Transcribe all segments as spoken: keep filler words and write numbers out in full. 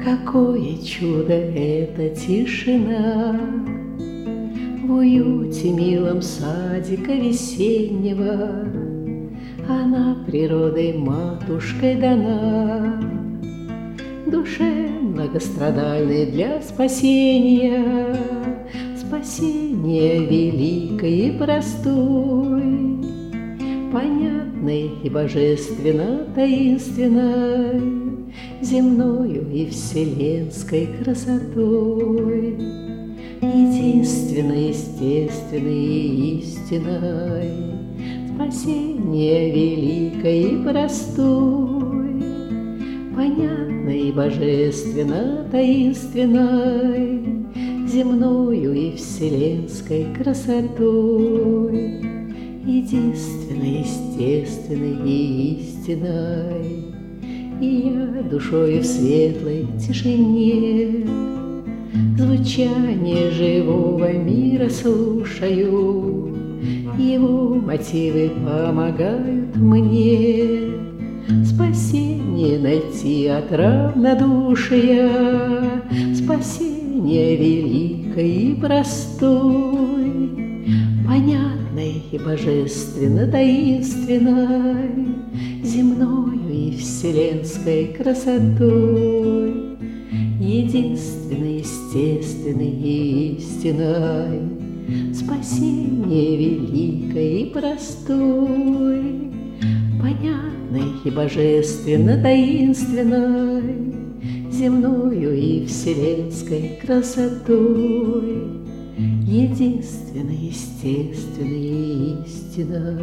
Какое чудо эта тишина в уюте милом садика весеннего, она природой матушкой дана, душе многострадальной для спасения, спасения великой и простой, понятной и божественно таинственной, земною и вселенской красотой, единственной, естественной и истинной, спасение великой и простой, понятной и божественно таинственной, земною и вселенской красотой, единственной, естественной и истинной. И я душою в светлой тишине звучание живого мира слушаю, его мотивы помогают мне спасение найти от равнодушия, спасение великой и простой, понятной и божественно таинственной, земною и вселенской красотой, единственной, естественной и истинной, спасение великой и простой, понятной и божественно таинственной, земною и вселенской красотой, единственной, естественной и истинной.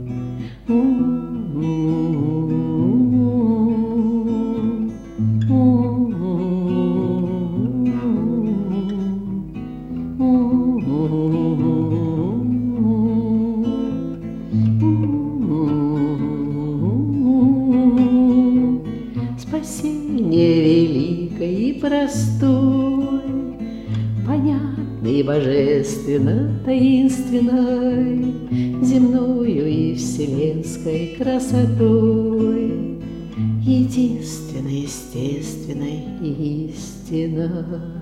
Спасение великой и простой, понятной и божественно таинственной, земною и вселенской красотой, единственной, естественной и истинной.